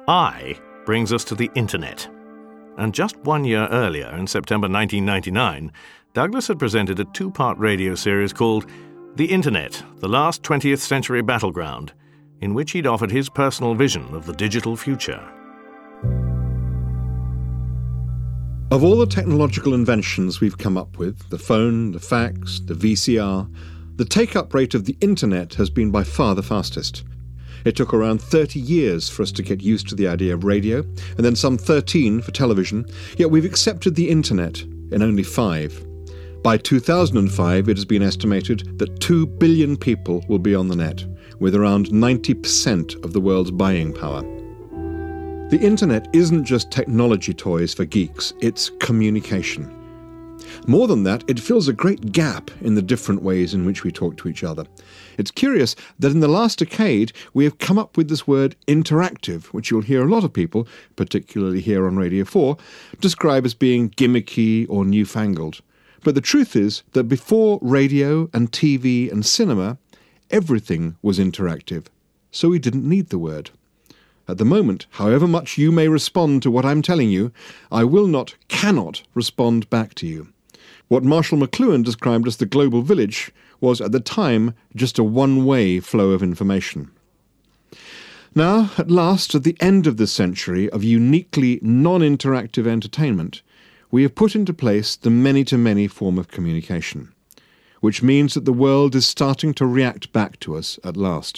I brings us to the Internet. And just 1 year earlier, in September 1999, Douglas had presented a two-part radio series called The Internet, the Last 20th Century Battleground, in which he'd offered his personal vision of the digital future. Of all the technological inventions we've come up with, the phone, the fax, the VCR, the take-up rate of the Internet has been by far the fastest. It took around 30 years for us to get used to the idea of radio, and then some 13 for television, yet we've accepted the Internet in only 5. By 2005, it has been estimated that 2 billion people will be on the net, with around 90% of the world's buying power. The Internet isn't just technology toys for geeks, it's communication. More than that, it fills a great gap in the different ways in which we talk to each other. It's curious that in the last decade we have come up with this word interactive, which you'll hear a lot of people, particularly here on Radio 4, describe as being gimmicky or newfangled. But the truth is that before radio and TV and cinema, everything was interactive, so we didn't need the word. At the moment, however much you may respond to what I'm telling you, I cannot respond back to you. What Marshall McLuhan described as the global village was at the time just a one-way flow of information. Now, at last, at the end of this century of uniquely non-interactive entertainment, we have put into place the many-to-many form of communication, which means that the world is starting to react back to us at last.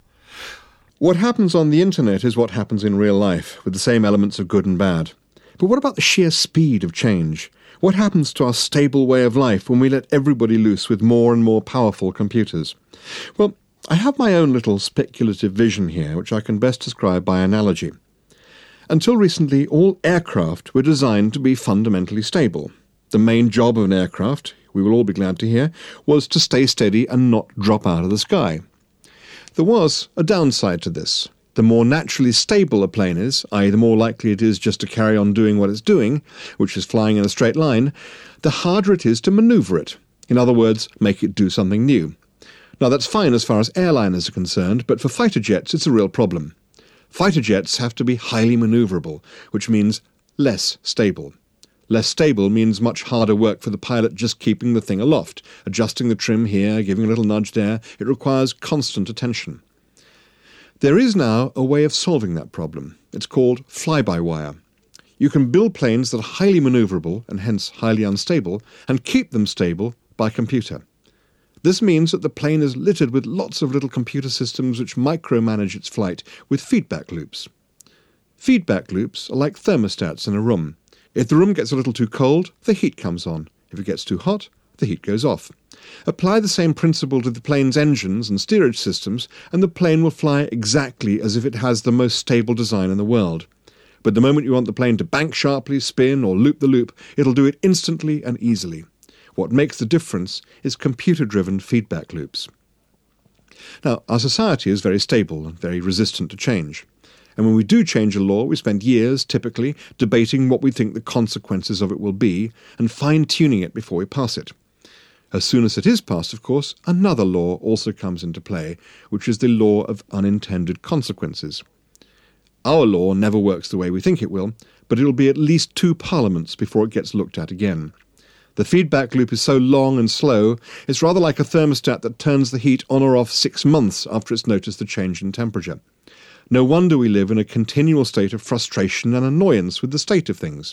What happens on the Internet is what happens in real life, with the same elements of good and bad. But what about the sheer speed of change? What happens to our stable way of life when we let everybody loose with more and more powerful computers? Well, I have my own little speculative vision here, which I can best describe by analogy. Until recently, all aircraft were designed to be fundamentally stable. The main job of an aircraft, we will all be glad to hear, was to stay steady and not drop out of the sky. There was a downside to this. The more naturally stable a plane is, i.e. the more likely it is just to carry on doing what it's doing, which is flying in a straight line, the harder it is to manoeuvre it. In other words, make it do something new. Now that's fine as far as airliners are concerned, but for fighter jets it's a real problem. Fighter jets have to be highly manoeuvrable, which means less stable. Less stable means much harder work for the pilot just keeping the thing aloft, adjusting the trim here, giving a little nudge there. It requires constant attention. There is now a way of solving that problem. It's called fly-by-wire. You can build planes that are highly manoeuvrable and hence highly unstable and keep them stable by computer. This means that the plane is littered with lots of little computer systems which micromanage its flight with feedback loops. Feedback loops are like thermostats in a room. If the room gets a little too cold, the heat comes on. If it gets too hot, the heat goes off. Apply the same principle to the plane's engines and steerage systems, and the plane will fly exactly as if it has the most stable design in the world. But the moment you want the plane to bank sharply, spin, or loop the loop, it'll do it instantly and easily. What makes the difference is computer-driven feedback loops. Now, our society is very stable and very resistant to change. And when we do change a law, we spend years, typically, debating what we think the consequences of it will be and fine-tuning it before we pass it. As soon as it is passed, of course, another law also comes into play, which is the law of unintended consequences. Our law never works the way we think it will, but it will be at least 2 parliaments before it gets looked at again. The feedback loop is so long and slow, it's rather like a thermostat that turns the heat on or off 6 months after it's noticed the change in temperature. No wonder we live in a continual state of frustration and annoyance with the state of things.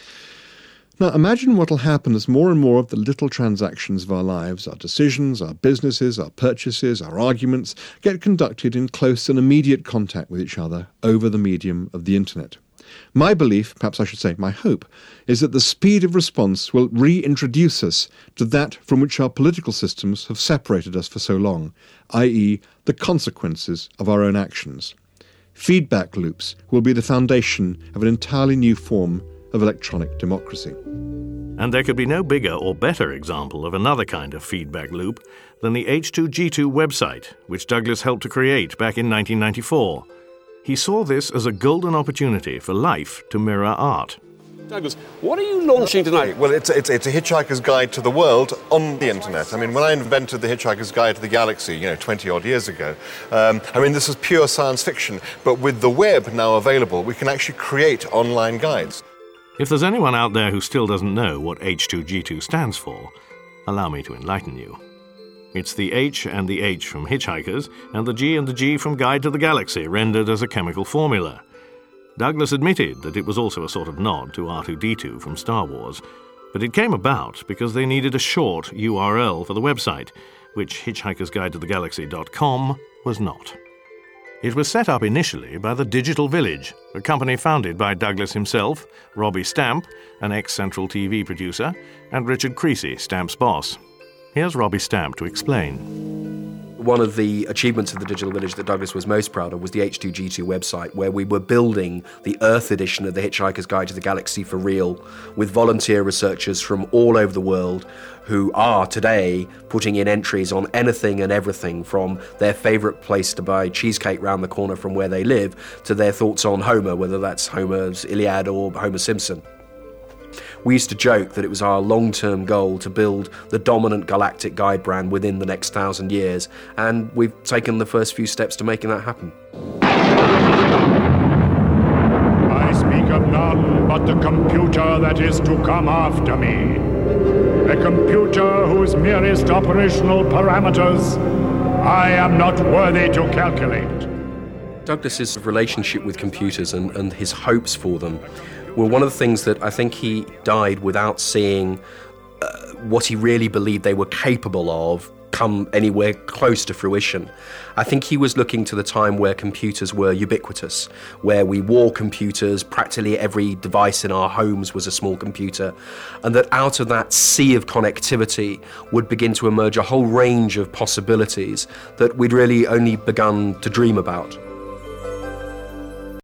Now imagine what will happen as more and more of the little transactions of our lives, our decisions, our businesses, our purchases, our arguments, get conducted in close and immediate contact with each other over the medium of the Internet. My belief, perhaps I should say my hope, is that the speed of response will reintroduce us to that from which our political systems have separated us for so long, i.e. the consequences of our own actions. Feedback loops will be the foundation of an entirely new form of electronic democracy. And there could be no bigger or better example of another kind of feedback loop than the H2G2 website, which Douglas helped to create back in 1994. He saw this as a golden opportunity for life to mirror art. Douglas, what are you launching tonight? Well, it's a Hitchhiker's Guide to the World on the internet. I mean, when I invented the Hitchhiker's Guide to the Galaxy, 20-odd years ago, this is pure science fiction, but with the web now available, we can actually create online guides. If there's anyone out there who still doesn't know what H2G2 stands for, allow me to enlighten you. It's the H and the H from Hitchhikers, and the G and the G from Guide to the Galaxy, rendered as a chemical formula. Douglas admitted that it was also a sort of nod to R2-D2 from Star Wars, but it came about because they needed a short URL for the website, which hitchhikersguidetothegalaxy.com was not. It was set up initially by the Digital Village, a company founded by Douglas himself, Robbie Stamp, an ex-Central TV producer, and Richard Creasy, Stamp's boss. Here's Robbie Stamp to explain. One of the achievements of the Digital Village that Douglas was most proud of was the H2G2 website, where we were building the Earth edition of the Hitchhiker's Guide to the Galaxy for real, with volunteer researchers from all over the world who are today putting in entries on anything and everything, from their favourite place to buy cheesecake round the corner from where they live to their thoughts on Homer, whether that's Homer's Iliad or Homer Simpson. We used to joke that it was our long-term goal to build the dominant galactic guide brand within the next 1,000 years, and we've taken the first few steps to making that happen. I speak of none but the computer that is to come after me. A computer whose merest operational parameters I am not worthy to calculate. Douglas's relationship with computers and his hopes for them were one of the things that I think he died without seeing what he really believed they were capable of come anywhere close to fruition. I think he was looking to the time where computers were ubiquitous, where we wore computers, practically every device in our homes was a small computer, and that out of that sea of connectivity would begin to emerge a whole range of possibilities that we'd really only begun to dream about.